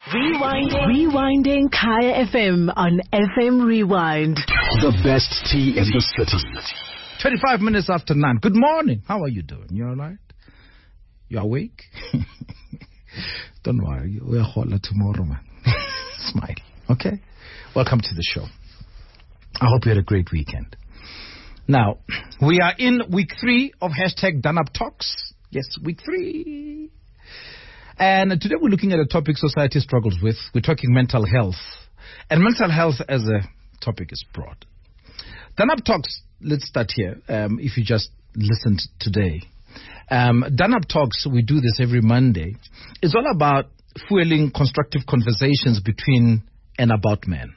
Rewinding Kaya FM on FM Rewind. The best tea in the city. 25 minutes after 9. Good morning. How are you doing? You all right? You awake? Don't worry. We're holler tomorrow, man. Smile. Okay? Welcome to the show. I hope you had a great weekend. Now, we are in week 3 of hashtag Done Up Talks. Yes, week 3. And today we're looking at a topic society struggles with. We're talking mental health. And mental health as a topic is broad. Done Up Talks, let's start here. If you just listened today. Done Up Talks, we do this every Monday. It's all about fueling constructive conversations between and about men.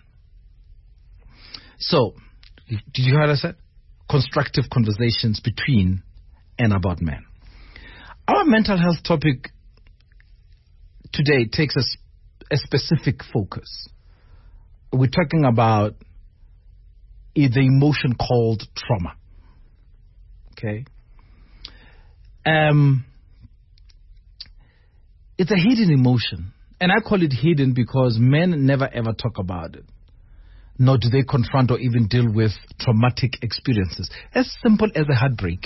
So, did you hear what I said? Constructive conversations between and about men. Our mental health topic today takes a specific focus. We're talking about the emotion called trauma. Okay? It's a hidden emotion. And I call it hidden because men never ever talk about it. Nor do they confront or even deal with traumatic experiences. As simple as a heartbreak.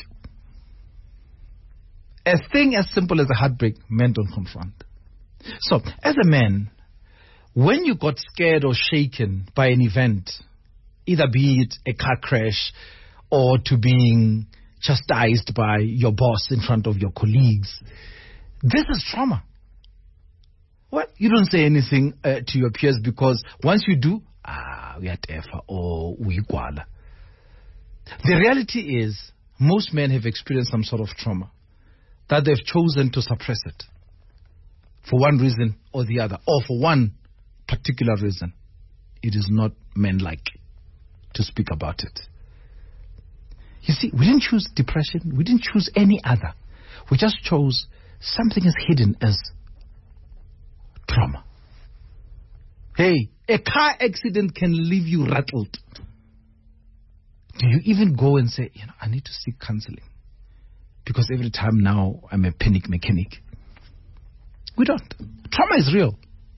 A thing as simple as a heartbreak, men don't confront. So, as a man, when you got scared or shaken by an event, either be it a car crash or to being chastised by your boss in front of your colleagues, this is trauma. Well, you don't say anything to your peers because once you do, we are tefa or we kwala. The reality is, most men have experienced some sort of trauma that they've chosen to suppress it. For one reason or the other, or for one particular reason. It is not men-like to speak about it. You see, we didn't choose depression. We didn't choose any other. We just chose something as hidden as trauma. Hey, a car accident can leave you rattled. Do you even go and say, I need to seek counseling? Because every time now I'm a panic mechanic. We don't. Trauma is real.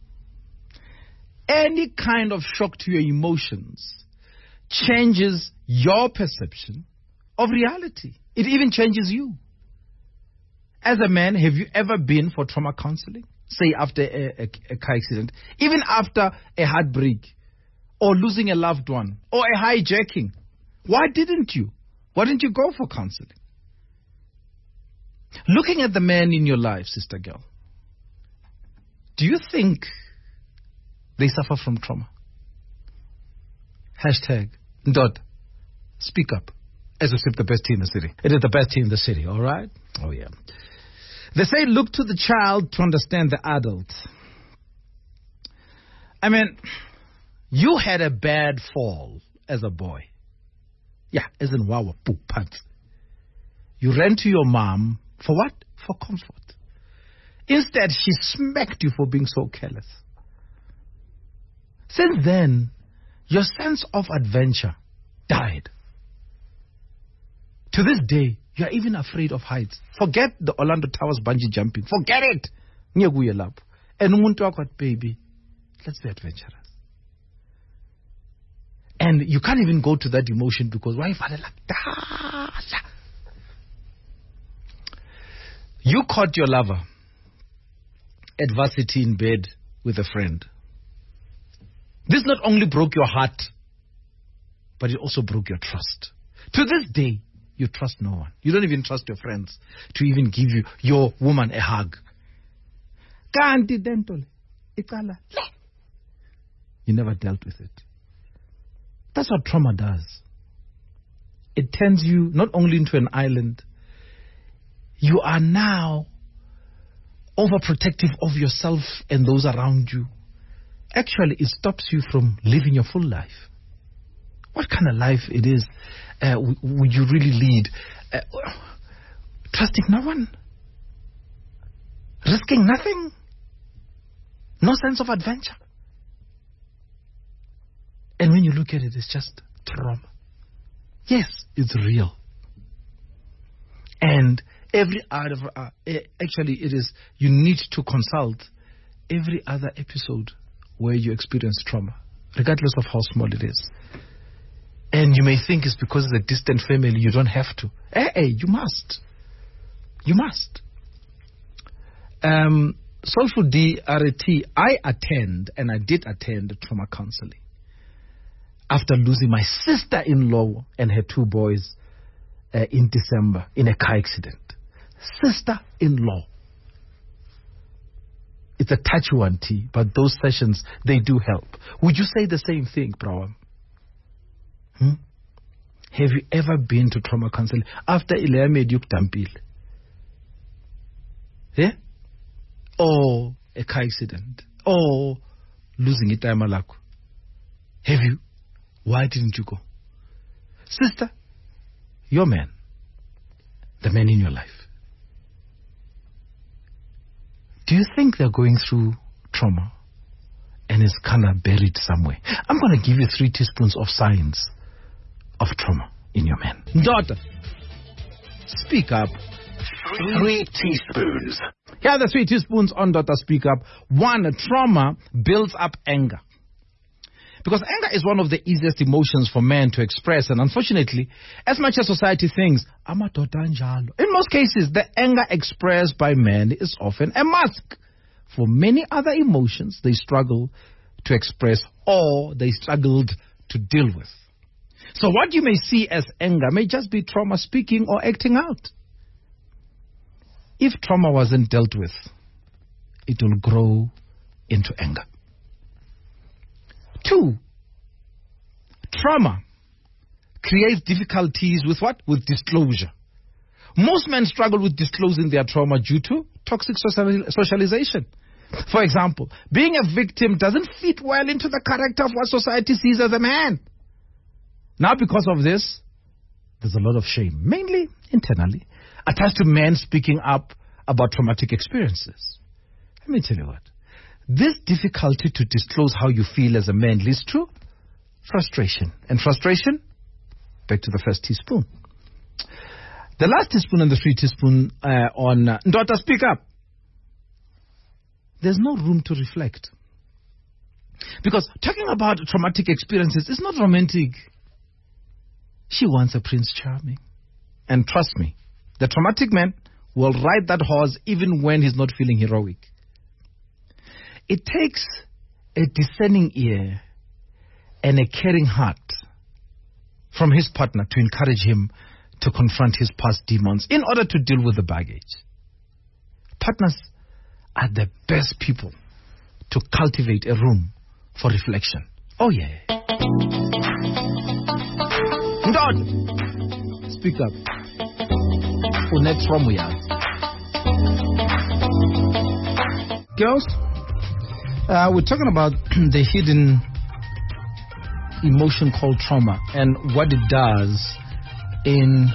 Any kind of shock to your emotions changes your perception of reality. It even changes you. As a man, have you ever been for trauma counseling? Say after a car accident, even after a heartbreak, or losing a loved one, or a hijacking. Why didn't you? Why didn't you go for counseling? Looking at the man in your life, sister girl, do you think they suffer from trauma? Hashtag Ndod. Speak up. As we the best tea in the city. It is the best tea in the city, all right? Oh, yeah. They say look to the child to understand the adult. I mean, you had a bad fall as a boy. Yeah, as in wawa poop pants. You ran to your mom for what? For comfort. Instead, she smacked you for being so careless. Since then, your sense of adventure died. To this day, you are even afraid of heights. Forget the Orlando Towers bungee jumping. Forget it. And umuntu wakho, baby, let's be adventurous. And you can't even go to that emotion because why? You caught your lover at varsity in bed with a friend. This not only broke your heart, but it also broke your trust. To this day, you trust no one. You don't even trust your friends to even give you your woman a hug. You never dealt with it. That's what trauma does. It turns you not only into an island, you are now overprotective of yourself and those around you. Actually, it stops you from living your full life. What kind of life it is would you really lead? Trusting no one? Risking nothing? No sense of adventure? And when you look at it, it's just trauma. Yes, it's real. And every out of actually it is, you need to consult every other episode where you experience trauma, regardless of how small it is. And you may think it's because it's a distant family, you don't have to. You must. You must. Social DRT, I did attend trauma counseling after losing my sister-in-law and her 2 boys in December in a car accident. Sister-in-law. It's a touchy one, T, but those sessions, they do help. Would you say the same thing, Brawam? Have you ever been to trauma counseling after Ilea made you dampil? Yeah? Or a car accident? Or losing a time alako? Have you? Why didn't you go? Sister, your man, the man in your life, do you think they're going through trauma and it's kind of buried somewhere? I'm going to give you 3 teaspoons of signs of trauma in your man. Daughter, speak up. 3 teaspoons. Here are the 3 teaspoons on Daughter Speak Up. 1, trauma builds up anger. Because anger is one of the easiest emotions for men to express. And unfortunately, as much as society thinks, in most cases, the anger expressed by men is often a mask for many other emotions they struggle to express or they struggled to deal with. So what you may see as anger may just be trauma speaking or acting out. If trauma wasn't dealt with, it will grow into anger. 2, trauma creates difficulties with what? With disclosure. Most men struggle with disclosing their trauma due to toxic socialization. For example, being a victim doesn't fit well into the character of what society sees as a man. Now, because of this, there's a lot of shame, mainly internally, attached to men speaking up about traumatic experiences. Let me tell you what. This difficulty to disclose how you feel as a man leads to frustration. And frustration, back to the first teaspoon. The last teaspoon and the 3 teaspoon on Daughter Speak Up. There's no room to reflect. Because talking about traumatic experiences is not romantic. She wants a Prince Charming. And trust me, the traumatic man will ride that horse even when he's not feeling heroic. It takes a discerning ear and a caring heart from his partner to encourage him to confront his past demons in order to deal with the baggage. Partners are the best people to cultivate a room for reflection. Oh yeah. Ndod, speak up. Next from we are. Girls, we're talking about the hidden emotion called trauma and what it does in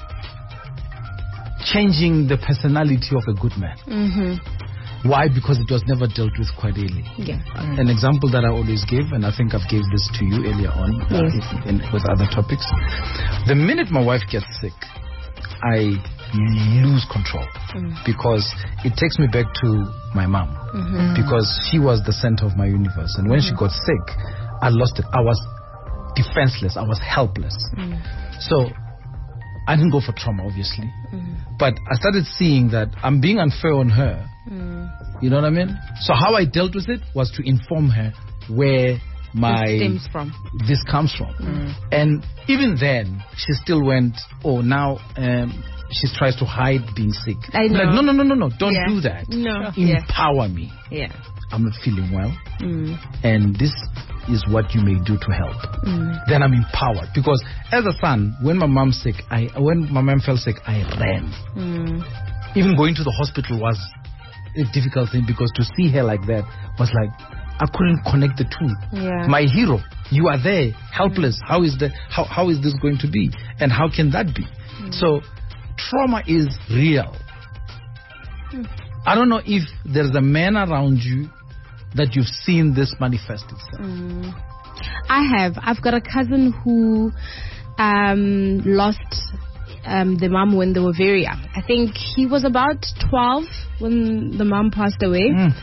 changing the personality of a good man. Mm-hmm. Why? Because it was never dealt with quite early. Yeah. An example that I always give, and I think I've gave this to you earlier on with other topics. The minute my wife gets sick, I lose control because it takes me back to my mom because she was the center of my universe. And when she got sick, I lost it. I was defenseless. I was helpless. So I didn't go for trauma, obviously. But I started seeing that I'm being unfair on her. You know what I mean? So how I dealt with it was to inform her where this comes from. And even then, she still went, now she tries to hide being sick. I know. Like, no, don't do that. No. Empower me. Yeah. I'm not feeling well. And this is what you may do to help. Then I'm empowered. Because as a son, when my mom fell sick, I ran. Even going to the hospital was a difficult thing because to see her like that was like, I couldn't connect the two. Yeah. My hero, you are there, helpless. How is this going to be? And how can that be? So trauma is real. I don't know if there's a man around you that you've seen this manifest itself. I have. I've got a cousin who lost the mom when they were very young. I think he was about 12 when the mom passed away.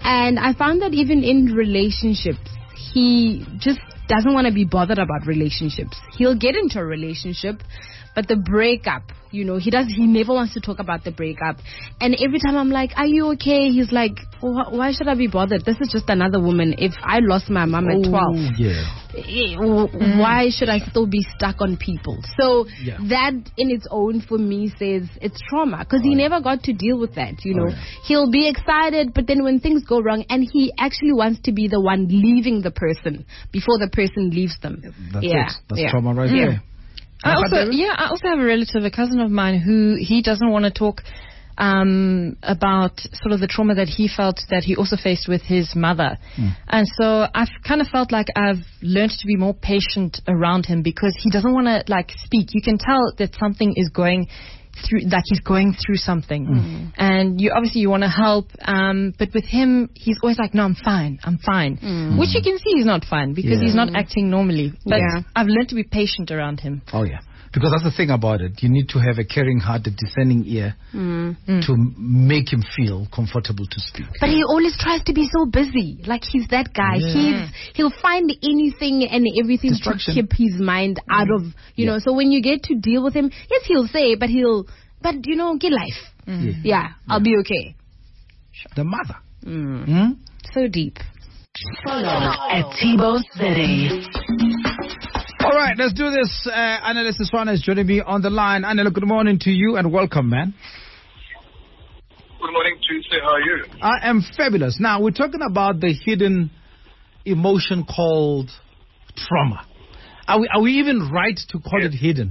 And I found that even in relationships, he just doesn't want to be bothered about relationships. He'll get into a relationship, but the breakup, he never wants to talk about the breakup. And every time I'm like, are you okay? He's like, why should I be bothered? This is just another woman. If I lost my mom at 12, why should I still be stuck on people? So that in its own for me says it's trauma, because he never got to deal with that. He'll be excited, but then when things go wrong, and he actually wants to be the one leaving the person before the person leaves them. That's trauma right there. I also have a relative, a cousin of mine, who he doesn't want to talk about sort of the trauma that he felt that he also faced with his mother. And so I've kind of felt like I've learned to be more patient around him, because he doesn't want to speak. You can tell that something is going through, like he's going through something, and you want to help, but with him he's always like, no, I'm fine, which you can see he's not fine, because he's not acting normally, but I've learned to be patient around him. Because that's the thing about it. You need to have a caring heart, a discerning ear to make him feel comfortable to speak. But he always tries to be so busy. Like, he's that guy. He'll find anything and everything to keep his mind out of, know. So when you get to deal with him, yes, he'll say, but get life. I'll be okay. The mother. So deep. At Tebow City. All right, let's do this. Anela Siswana is joining me on the line. Anela, good morning to you and welcome, man. Good morning, Tuesday. How are you? I am fabulous. Now, we're talking about the hidden emotion called trauma. Are we even right to call it hidden?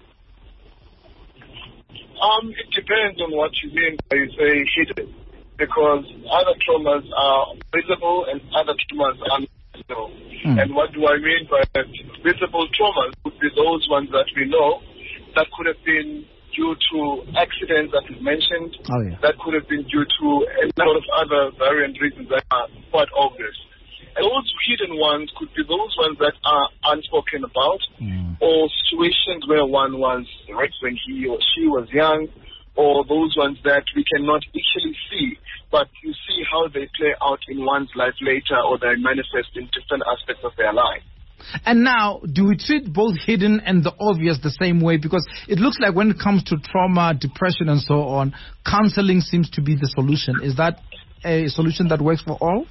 It depends on what you mean by you say hidden, because other traumas are visible and other traumas are not visible. And what do I mean by that? Visible traumas would be those ones that we know that could have been due to accidents that we mentioned, that could have been due to a lot of other variant reasons that are quite obvious. And those hidden ones could be those ones that are unspoken about, or situations where one was raped when he or she was young, or those ones that we cannot actually see, but you see how they play out in one's life later, or they manifest in different aspects of their life. And now, do we treat both hidden and the obvious the same way? Because it looks like when it comes to trauma, depression, and so on, counseling seems to be the solution. Is that a solution that works for all?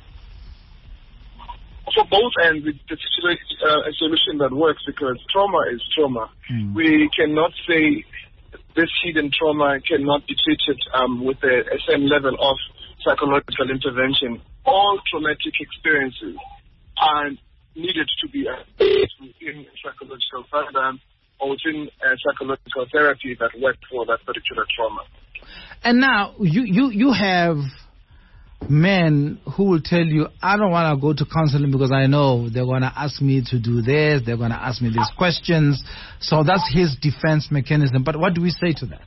For both ends, it's a solution that works, because trauma is trauma. We cannot say this hidden trauma cannot be treated with a same level of psychological intervention. All traumatic experiences are needed to be within a psychological paradigm or within a psychological therapy that works for that particular trauma. And now you have men who will tell you, I don't want to go to counseling because I know they're going to ask me to do this, they're going to ask me these questions. So that's his defense mechanism. But what do we say to that?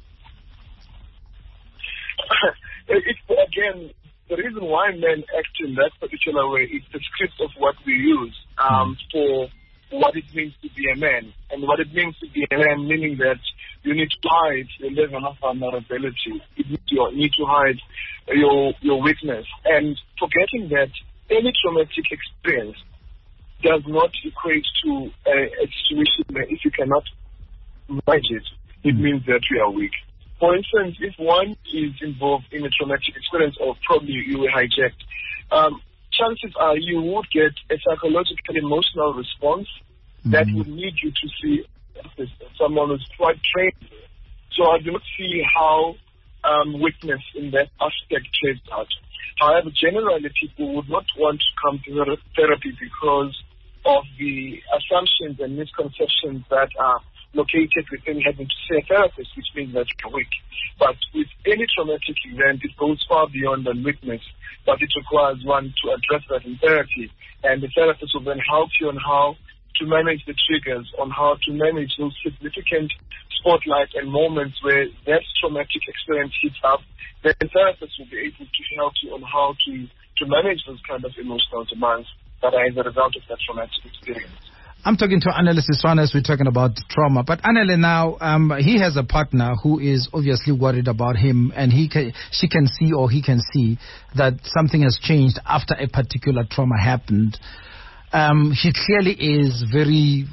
Again, the reason why men act in that particular way is the script of what we use for what it means to be a man. And what it means to be a man, meaning that you need to hide your level of vulnerability. You need to hide your weakness. And forgetting that any traumatic experience does not equate to a situation where if you cannot manage it, it means that you are weak. For instance, if one is involved in a traumatic experience, or probably you were hijacked, chances are you would get a psychological emotional response that would need you to see someone who's quite trained. So I do not see how weakness in that aspect plays out. However, generally people would not want to come to therapy because of the assumptions and misconceptions that are located within having to see a therapist, which means that you're weak. But with any traumatic event, it goes far beyond the weakness, but it requires one to address that in therapy. And the therapist will then help you on how to manage the triggers, on how to manage those significant spotlight and moments where that traumatic experience hits up. Then the therapist will be able to help you on how to manage those kind of emotional demands that are as a result of that traumatic experience. I'm talking to Anele Siswana as we're talking about trauma. But Anele now, he has a partner who is obviously worried about him, and she can see, or he can see, that something has changed after a particular trauma happened. He clearly is very,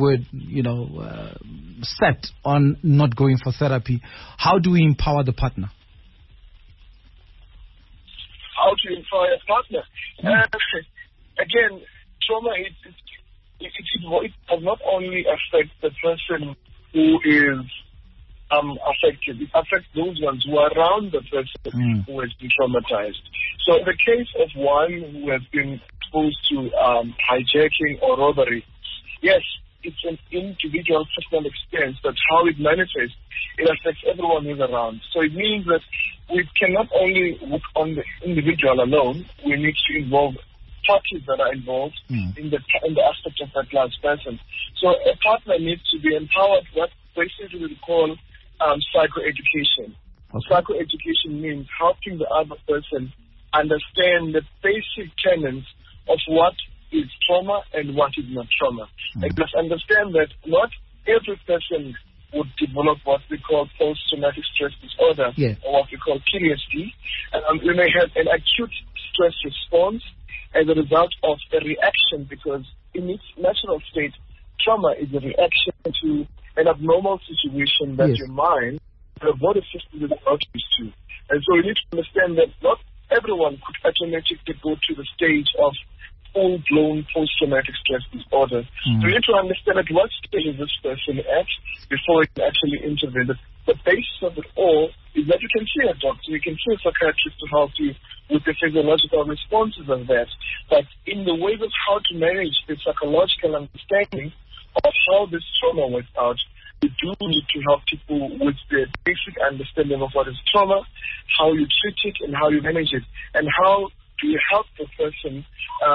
set on not going for therapy. How do we empower the partner? How to empower a partner? Again, trauma, it does not only affect the person who is affected, it affects those ones who are around the person who has been traumatized. So in the case of one who has been exposed to hijacking or robbery, yes, it's an individual personal experience, but how it manifests, it affects everyone who's around. So it means that we cannot only work on the individual alone, we need to involve parties that are involved in the aspect of that last person. So a partner needs to be empowered, what basically we call psychoeducation. Okay. Psychoeducation means helping the other person understand the basic tenets of what is trauma and what is not trauma. And just understand that not every person would develop what we call post-traumatic stress disorder, or what we call PTSD. We may have an acute stress response as a result of a reaction, because in its natural state, trauma is a reaction to an abnormal situation that your mind, the body system is not used to. And so you need to understand that not everyone could automatically go to the stage of full-blown post-traumatic stress disorder. So you need to understand at what stage is this person at before you can actually intervene. The basis of it all is that you can see a doctor, you can see a psychiatrist to help you with the physiological responses of that. But in the ways of how to manage the psychological understanding of how this trauma works out, you do need to help people with the basic understanding of what is trauma, how you treat it and how you manage it, and how do you help the person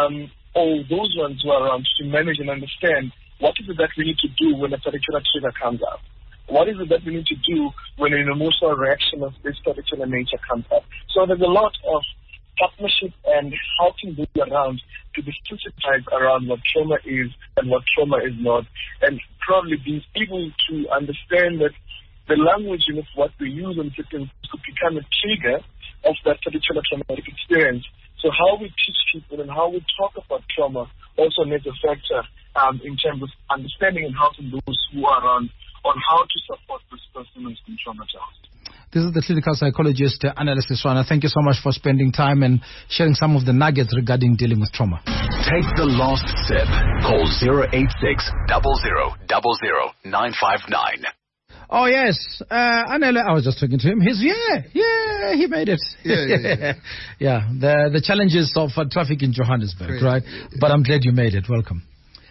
or those ones who are around to manage and understand what is it that we need to do when a particular trigger comes up. What is it that we need to do when an emotional reaction of this particular nature comes up? So there's a lot of partnership and helping those around to be sensitized around what trauma is and what trauma is not, and probably being able to understand that the language of what we use on systems could become a trigger of that particular traumatic experience. So how we teach people and how we talk about trauma also needs a factor in terms of understanding and helping those who are around on how to support this person who's been traumatized. This is the clinical psychologist, Anele Siswana. Thank you so much for spending time and sharing some of the nuggets regarding dealing with trauma. Take the last sip. Call 086 0000 959. Oh, yes. Anele, I was just talking to him. He made it. Yeah. The challenges of traffic in Johannesburg, right? But I'm glad you made it. Welcome.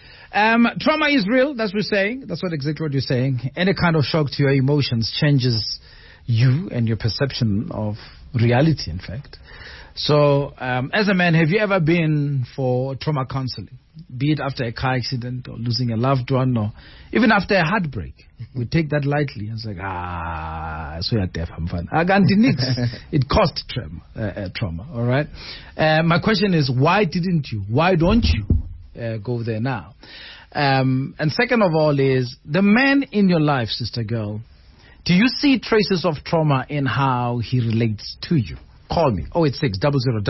Trauma is real, that's what we're saying. That's exactly what you're saying. Any kind of shock to your emotions changes you and your perception of reality, in fact. So, as a man, have you ever been for trauma counseling? Be it after a car accident or losing a loved one or even after a heartbreak. We take that lightly. It's like, so you're deaf, I'm fine. It caused trauma, all right? My question is, why didn't you? Why don't you go there now? And second of all is, the man in your life, sister girl, do you see traces of trauma in how he relates to you? Call me, 086 0000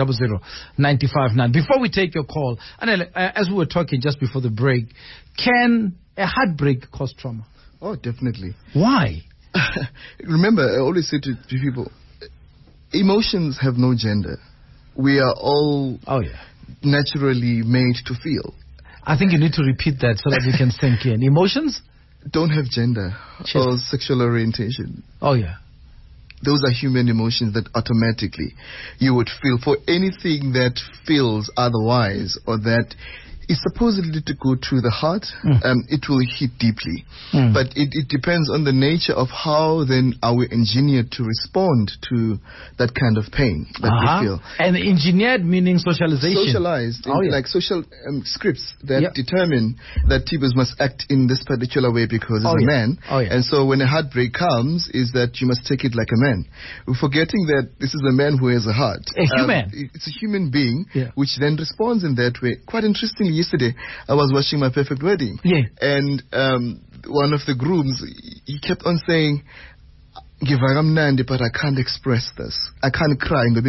959. Before we take your call, Anele, as we were talking just before the break, can a heartbreak cause trauma? Oh, definitely. Why? Remember, I always say to people, emotions have no gender. We are all naturally made to feel. I think you need to repeat that so that we can sink in. Emotions don't have gender or sexual orientation. Oh, yeah. Those are human emotions that automatically you would feel. For anything that feels otherwise or that is supposedly to go through the heart, it will hit deeply. But it depends on the nature of how then are we engineered to respond to that kind of pain that we feel. And engineered meaning socialization. Socialized, like social scripts that determine that Tibus must act in this particular way because he's a man. And so when a heartbreak comes, is that you must take it like a man. We're forgetting that this is a man who has a heart. A human. It's a human being which then responds in that way. Quite interestingly, yesterday I was watching My Perfect Wedding. Yeah. And one of the grooms, he kept on saying, "Ngivakamnandi, but I can't express this. I can't cry." And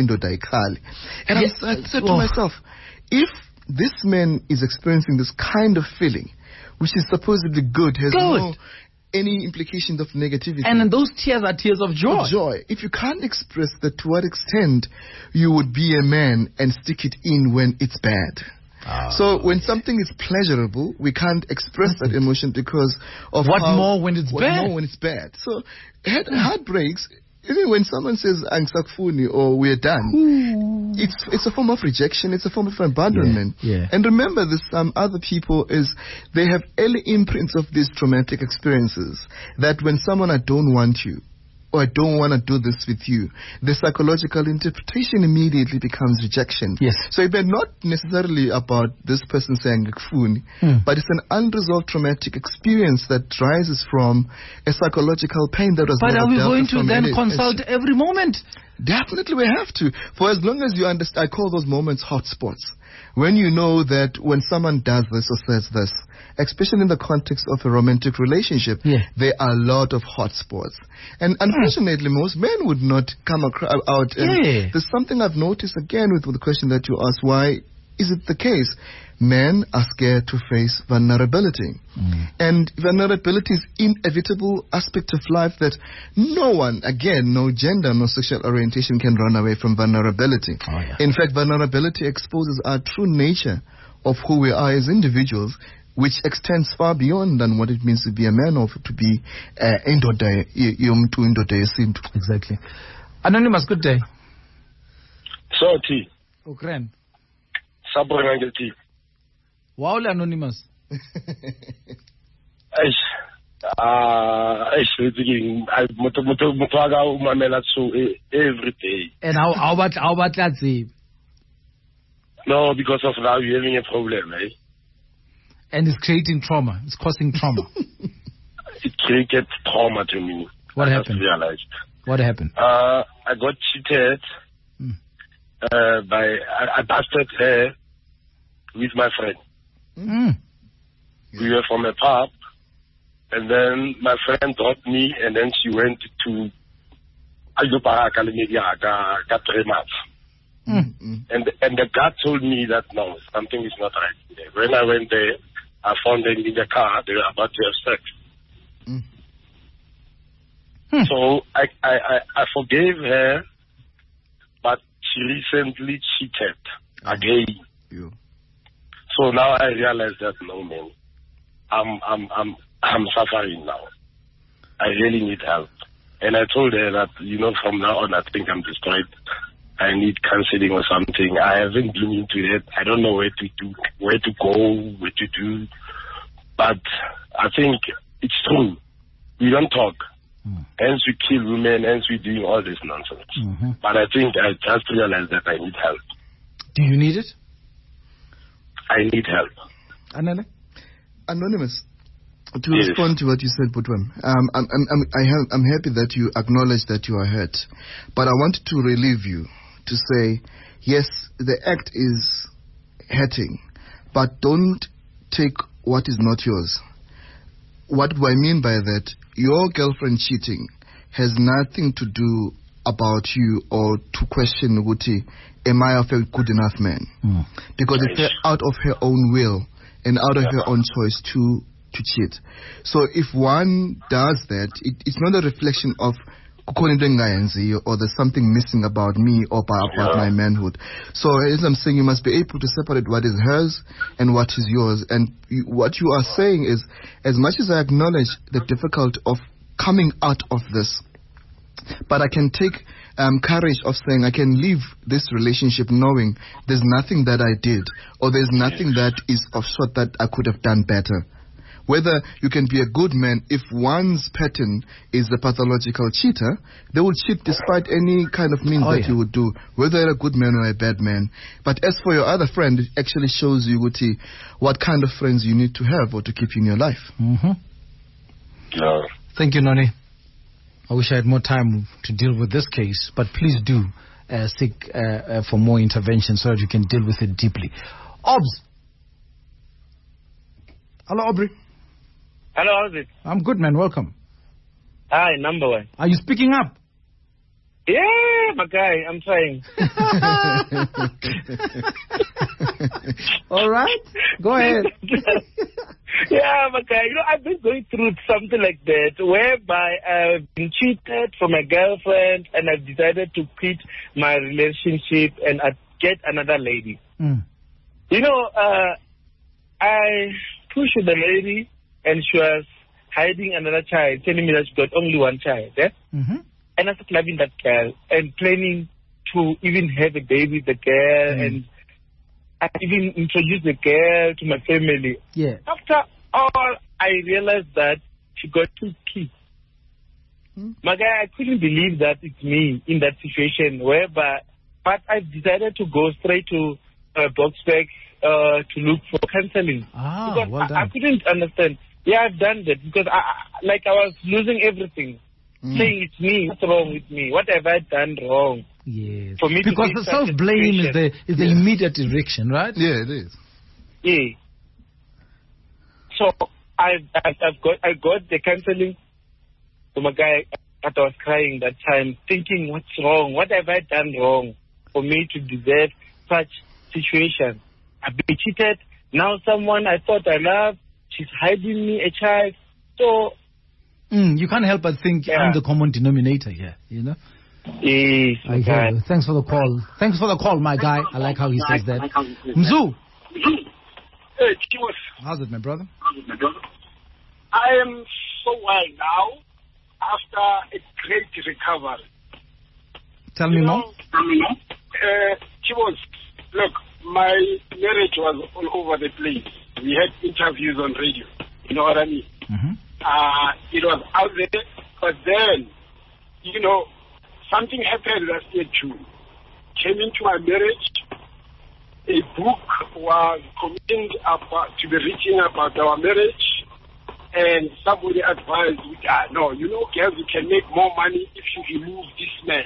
I said to myself, if this man is experiencing this kind of feeling, which is supposedly good, has no any implications of negativity. And those tears are tears of joy. If you can't express that, to what extent you would be a man and stick it in when it's bad? So when something is pleasurable, we can't express that emotion because of what more when it's bad. So heartbreaks, even when someone says "Angsakfuni" or "we're done," it's a form of rejection. It's a form of abandonment. Yeah. And remember, there's some other people they have early imprints of these traumatic experiences. That when someone, "I don't want you," or "I don't want to do this with you," the psychological interpretation immediately becomes rejection. Yes. So it's not necessarily about this person saying "Ngikufuni," but it's an unresolved traumatic experience that rises from a psychological pain that was But never are we dealt going with to from then any- consult every moment? Definitely we have to. For as long as you understand, I call those moments hotspots. When you know that when someone does this or says this, especially in the context of a romantic relationship, there are a lot of hotspots. And unfortunately, most men would not come out. And there's something I've noticed again with the question that you asked, why is it the case? Men are scared to face vulnerability. And vulnerability is inevitable aspect of life that no one, again, no gender, no sexual orientation can run away from vulnerability. In fact, vulnerability exposes our true nature of who we are as individuals, which extends far beyond than what it means to be a man or to be indoda yesintu. Exactly. Anonymous, good day. So, T. Ukren. Sabona ngeti. Wow, Anonymous. Every day. And how about that? No, because of now you're having a problem, eh? And it's creating trauma. It's causing trauma. It created trauma to me. What I happened? Just realized. What happened? I got cheated I busted her with my friend. We were from a pub, and then my friend dropped me, and then she went to Ayopaka Media, got 3 months. And the guard told me that no, something is not right. When I went there, I found them in the car. They were about to have sex. So I forgave her, but she recently cheated again. So now I realize that no, man, I'm suffering now. I really need help. And I told her that, from now on, I think I'm destroyed. I need counseling or something. I haven't been into it. I don't know where to go, what to do. But I think it's true. We don't talk. Hence we kill women, hence we doing all this nonsense. But I think I just realized that I need help. Do you need it? I need help. Anonymous, to respond to what you said, Putwan, I'm happy that you acknowledge that you are hurt. But I wanted to relieve you to say, yes, the act is hurting, but don't take what is not yours. What do I mean by that? Your girlfriend cheating has nothing to do about you or to question, Wuti, am I a good enough man? Because it's out of her own will and out of her own choice to cheat. So if one does that, it's not a reflection of or there's something missing about me or about my manhood. So as I'm saying, you must be able to separate what is hers and what is yours. And what you are saying is, as much as I acknowledge the difficulty of coming out of this, but I can take courage of saying I can leave this relationship knowing there's nothing that I did or there's nothing that is of sort that I could have done better. Whether you can be a good man, if one's pattern is a pathological cheater, they will cheat despite any kind of means that you would do, whether you're a good man or a bad man. But as for your other friend, it actually shows you what kind of friends you need to have or to keep in your life. Thank you, Noni. I wish I had more time to deal with this case, but please do seek for more intervention so that you can deal with it deeply. Obs. Hello, Aubrey. Hello, how's it? I'm good, man. Welcome. Hi, number one. Are you speaking up? Yeah, my guy, I'm trying. All right. Go ahead. Yeah, my guy, I've been going through something like that, whereby I've been cheated from my girlfriend, and I've decided to quit my relationship and get another lady. Mm. I pushed the lady, and she was hiding another child, telling me that she got only one child. Eh? Mm-hmm. And I started loving that girl and planning to even have a baby with the girl, and I even introduced the girl to my family. Yeah. After all, I realized that she got 2 kids. My guy, I couldn't believe that it's me in that situation, but I decided to go straight to Boksburg to look for counseling. Well done. I couldn't understand. Yeah, I've done that because I was losing everything. Saying it's me, what's wrong with me? What have I done wrong? Yes. For me because the self-blame is the immediate erection, right? Yeah, it is. Yeah. So I got the counseling. So my guy, I was crying that time, thinking, what's wrong? What have I done wrong for me to deserve such situation? I've been cheated. Now someone I thought I loved, she's hiding me a child. So you can't help but think I'm the common denominator here, Yes, I hear you. Thanks for the call. Thanks for the call, my guy. I like how he says that. Mzu. Hey, Chiwos. How's it, my brother? I am so well now after a great recovery. Tell me more. Chiwos, look, my marriage was all over the place. We had interviews on radio. You know what I mean? Mm-hmm. It was out there, but then, something happened last year, June. Came into my marriage. A book was commissioned to be written about our marriage, and somebody advised me, no, girls, you can make more money if you remove this man.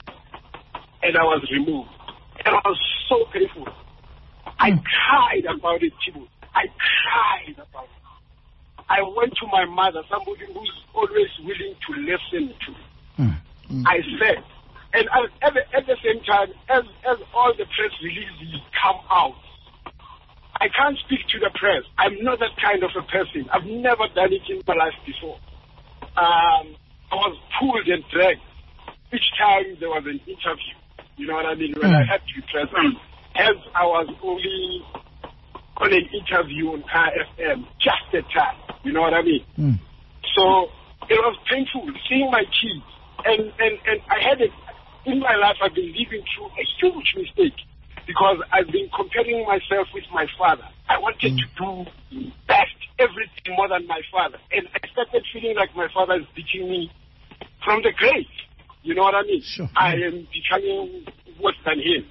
And I was removed. And I was so painful. I cried about it, Chibu. I cried about it. I went to my mother, somebody who's always willing to listen to me. I said, and at the same time, as all the press releases come out, I can't speak to the press. I'm not that kind of a person. I've never done it in my life before. I was pulled and dragged each time there was an interview. You know what I mean? When I had to be present. As I was only on an interview on KFM, just that time. You know what I mean? So it was painful seeing my kids. And I had it in my life. I've been living through a huge mistake because I've been comparing myself with my father. I wanted to do best everything more than my father, and I started feeling like my father is beating me from the grave. You know what I mean? Sure. I am becoming worse than him.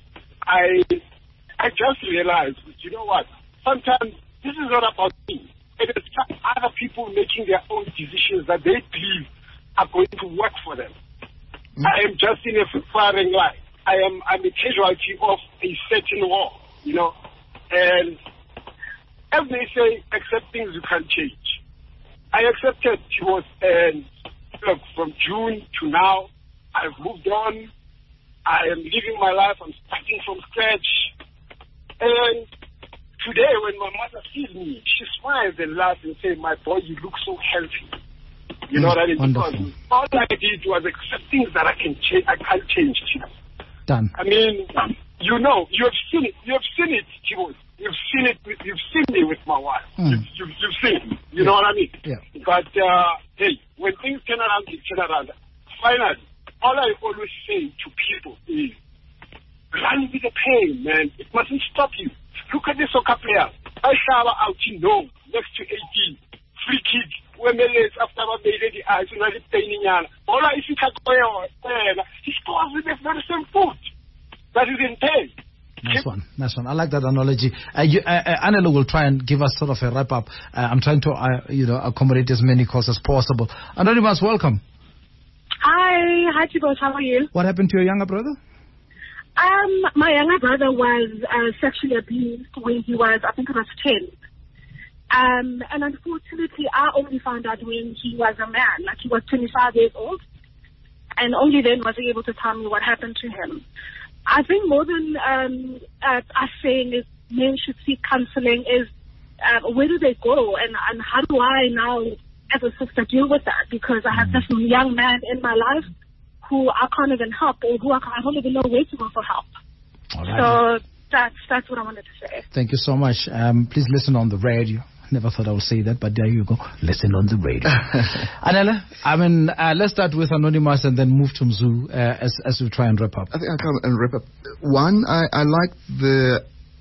I just realized, you know what? Sometimes this is not about me. It is other people making their own decisions that they believe are going to work for them. I am just in a firing line. I'm a casualty of a certain war, and as they say, accept things you can't change. I accepted Chiwos, and look, from June to now, I've moved on. I am living my life. I'm starting from scratch. And today, when my mother sees me, she smiles and laughs and says, "My boy, you look so healthy." You know what I mean? Wonderful. Because all I did was accept things that I can change. I can't change. Done. I mean, you have seen it. You have seen it, Chiwos. You've seen it. You've seen me with my wife. You've seen it. You know what I mean? Yeah. But hey, when things turn around, they turn around. Finally, all I always say to people is, run with the pain, man. It mustn't stop you. Look at the soccer player. I shower out in Nome, next to 18. Free kick. When they after they did the eyes, and I pain in Yana. All I see he scores with the very same foot. That is in pain. Nice one. I like that analogy. Anelo will try and give us sort of a wrap up. I'm trying to, accommodate as many calls as possible. Anonymous, welcome. Hi, Chiwos. How are you? What happened to your younger brother? My younger brother was sexually abused when he was, I think it was 10. And unfortunately, I only found out when he was a man, like he was 25 years old. And only then was he able to tell me what happened to him. I think more than us saying is men should seek counseling is where do they go and how do I now as a sister deal with that? Because I have this young man in my life who I can't even help or who I don't even know where to go for help. All right. So that's what I wanted to say. Thank you so much. Please listen on the radio. Never thought I would say that, but there you go. Listen on the radio. Anela, let's start with Anonymous and then move to Mzu as we try and wrap up. I think I'll come and wrap up. One, I like the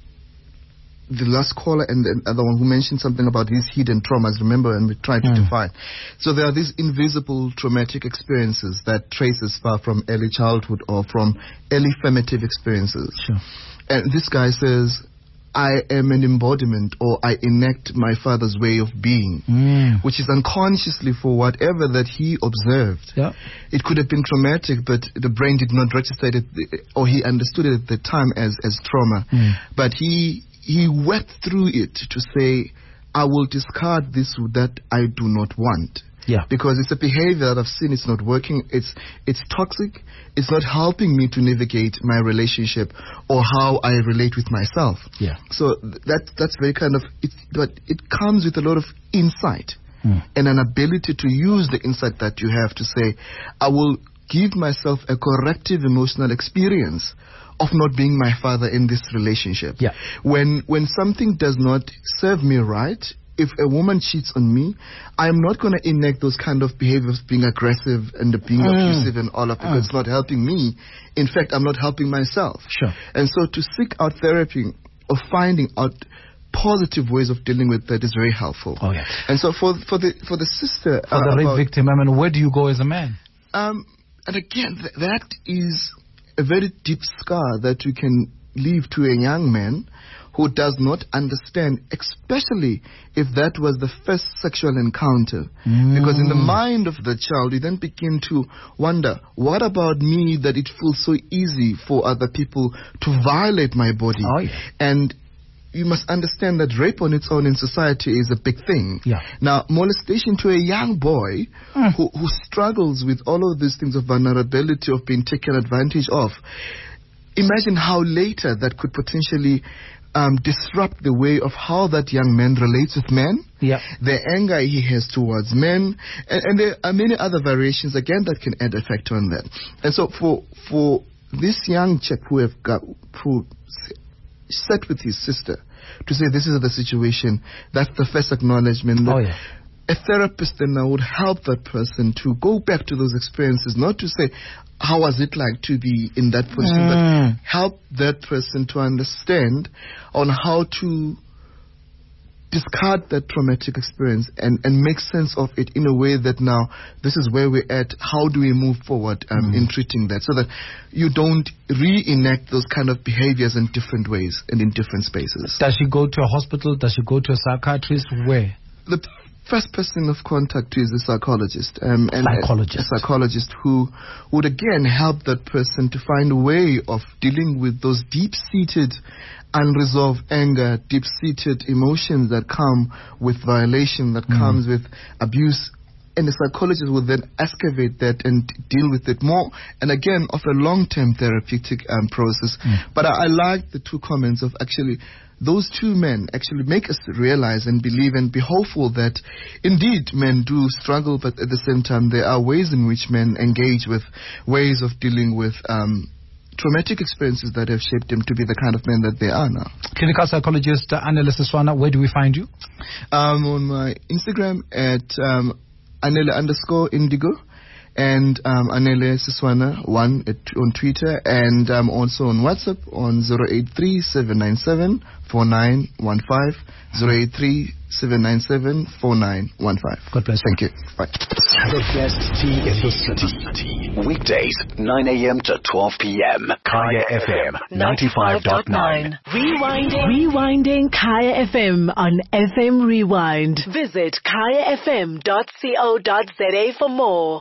last caller and the other one who mentioned something about these hidden traumas, remember, and we tried to define. So there are these invisible traumatic experiences that trace as far from early childhood or from early formative experiences. Sure. And this guy says, I am an embodiment or I enact my father's way of being, which is unconsciously for whatever that he observed. Yeah. It could have been traumatic, but the brain did not register it, or he understood it at the time as trauma. But he went through it to say, I will discard this that I do not want. Yeah. Because it's a behavior that I've seen, it's not working, it's toxic, it's not helping me to navigate my relationship or how I relate with myself. Yeah. So that's very kind of, but it comes with a lot of insight and an ability to use the insight that you have to say, I will give myself a corrective emotional experience of not being my father in this relationship. Yeah. When something does not serve me right, if a woman cheats on me, I'm not going to enact those kind of behaviors, being aggressive and being abusive and all of that, because it's not helping me. In fact, I'm not helping myself. Sure. And so to seek out therapy or finding out positive ways of dealing with that is very helpful. Oh, yeah. And so for the sister... For the rape victim, where do you go as a man? And again, that is a very deep scar that you can leave to a young man who does not understand, especially if that was the first sexual encounter. Because in the mind of the child, you then begin to wonder, what about me that it feels so easy for other people to violate my body? Oh, yeah. And you must understand that rape on its own in society is a big thing. Yeah. Now, molestation to a young boy who struggles with all of these things of vulnerability, of being taken advantage of, imagine how later that could potentially disrupt the way of how that young man relates with men, the anger he has towards men, and there are many other variations, again, that can add a factor on that. And so for this young chap who sat with his sister to say this is the situation, that's the first acknowledgement that a therapist then would help that person to go back to those experiences, not to say, how was it like to be in that position, but help that person to understand on how to discard that traumatic experience and make sense of it in a way that now this is where we're at, how do we move forward in treating that, so that you don't reenact those kind of behaviors in different ways and in different spaces. Does she go to a hospital? Does she go to a psychiatrist? Where? The first person of contact is a psychologist. A psychologist who would again help that person to find a way of dealing with those deep-seated unresolved anger, deep-seated emotions that come with violation, that comes with abuse. And the psychologist will then excavate that and deal with it more, and again, of a long-term therapeutic process. But I like the two comments of actually those two men actually make us realize and believe and be hopeful that indeed men do struggle, but at the same time there are ways in which men engage with ways of dealing with traumatic experiences that have shaped them to be the kind of men that they are now. Clinical psychologist Anele Siswana, where do we find you? On my Instagram at Anele_indigo and Anele Siswana 1 on Twitter, and also on WhatsApp on 083-797-4915, 083-797-4915. God bless. Thank you. Bye. The best tea in the city. Weekdays, 9 a.m. to 12 p.m. Kaya FM 95.9. Rewinding Kaya FM on FM Rewind. Visit kayafm.co.za for more.